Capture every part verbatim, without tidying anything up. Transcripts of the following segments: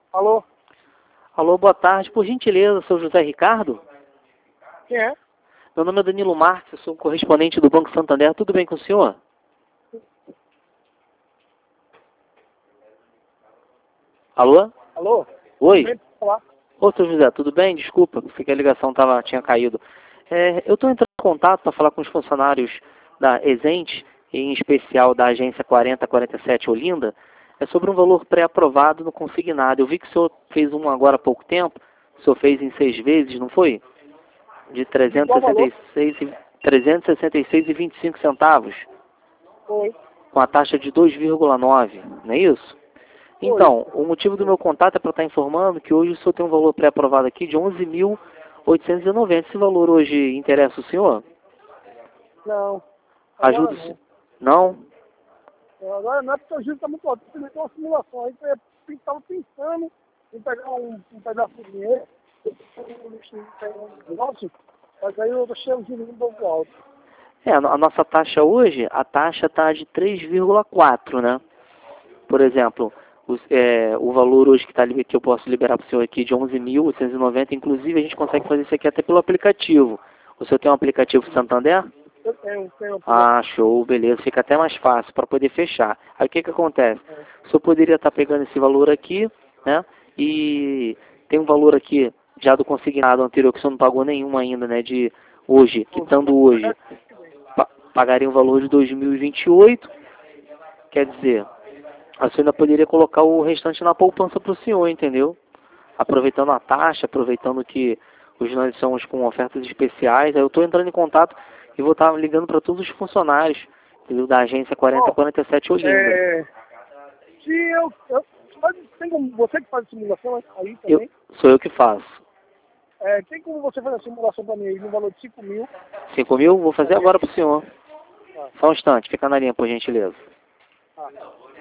Alô? Alô, boa tarde. Por gentileza, sou José Ricardo? Quem é? Meu nome é Danilo Marques, eu sou correspondente do Banco Santander. Tudo bem com o senhor? Alô? Alô? Oi? Vem falar. Ô, seu José, tudo bem? Desculpa, pensei que a ligação tava, tinha caído. É, eu estou entrando em contato para falar com os funcionários da Exente, em especial da agência quarenta quarenta e sete Olinda, é sobre um valor pré-aprovado no consignado. Eu vi que o senhor fez um agora há pouco tempo, o senhor fez em seis vezes, não foi? De De qual valor? trezentos e sessenta e seis e vinte e cinco centavos, Oi. com a taxa de dois vírgula nove, não é isso? Oi. Então, o motivo do meu contato é para estar informando que hoje o senhor tem um valor pré-aprovado aqui de onze mil oitocentos e noventa. Esse valor hoje interessa o senhor? Não. Ajuda Agora o não. senhor? Não? É, Agora não é porque o juros está muito alto. Você tem uma simulação aí. Eu estava pensando em pegar um, um pedaço de dinheiro. Nossa, mas aí eu achei o juros um pouco alto. É, a a nossa taxa hoje, a taxa está de três vírgula quatro, né? Por exemplo, os- é, o valor hoje que, tá, li- que eu posso liberar para o senhor aqui de onze mil oitocentos e noventa, inclusive a gente consegue fazer isso aqui até pelo aplicativo. O senhor tem um aplicativo Santander? Eu tenho, tenho Ah, show, beleza. Fica até mais fácil para poder fechar. Aí o que que acontece? é, O senhor poderia estar pegando esse valor aqui, né? E tem um valor aqui já do consignado anterior que o senhor não pagou nenhum ainda, né? De hoje, quitando hoje, pa- pagaria um valor de dois mil e vinte e oito. Quer dizer, a senhora ainda poderia colocar o restante na poupança para o senhor, entendeu? Aproveitando a taxa, aproveitando que hoje nós estamos com ofertas especiais. Aí eu estou entrando em contato e vou estar ligando para todos os funcionários, entendeu? Da agência quarenta Ó, quarenta e sete Olinda. é, se eu, eu mas tem como você que faz simulação aí Eu, também, sou eu que faço. é, tem como você fazer a simulação para mim aí no valor de cinco mil, cinco mil? Vou fazer fazer, agora para o senhor. ah, Só um instante, fica na linha, por gentileza. ah,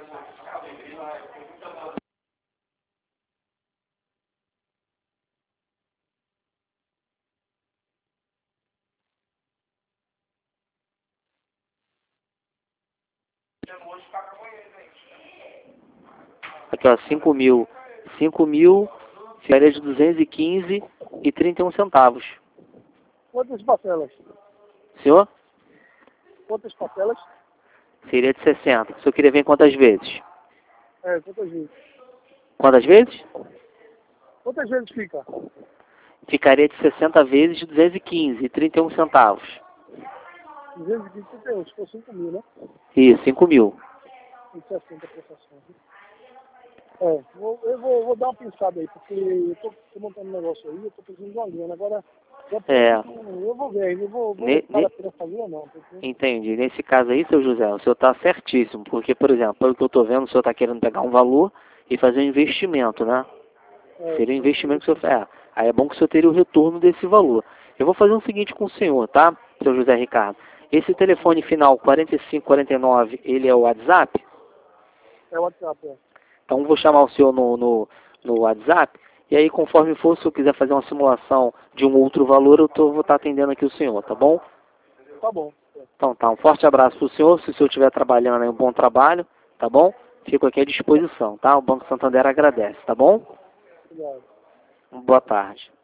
Aqui, ó, cinco mil. cinco mil, ficaria de duzentos e quinze e trinta e um centavos. quantas parcelas? Senhor? Quantas parcelas? Seria de sessenta. O senhor queria ver quantas vezes? É, quantas vezes? Quantas vezes? Quantas vezes fica? Ficaria de sessenta vezes de duzentos e quinze e trinta e um centavos. duzentos e vinte e um, se for cinco mil, né? Isso, cinco mil. E sessenta prestações. É, vou, eu vou, vou dar uma pensada aí, porque eu tô, tô montando um negócio aí, eu tô precisando de uma grana. Agora, já É, eu, eu vou ver, eu vou, vou ne, vale a ne, pena fazer ou não, porque, entendi. Nesse caso aí, seu José, o senhor está certíssimo. Porque, por exemplo, pelo que eu estou vendo, o senhor está querendo pegar um valor e fazer um investimento, né? é, Seria um tô, investimento que o senhor... É, aí é bom que o senhor teria o retorno desse valor. Eu vou fazer o seguinte com o senhor, tá, seu José Ricardo? Esse telefone final quarenta e cinco quarenta e nove, ele é o WhatsApp? é o WhatsApp, é. Então vou chamar o senhor no, no, no WhatsApp, e aí conforme for, se eu quiser fazer uma simulação de um outro valor, eu tô, vou estar atendendo aqui o senhor, tá bom? Tá bom. É. Então tá, um forte abraço para o senhor, se o senhor estiver trabalhando aí, um bom trabalho, tá bom? Fico aqui à disposição, tá? O Banco Santander agradece, tá bom? Obrigado. Boa tarde.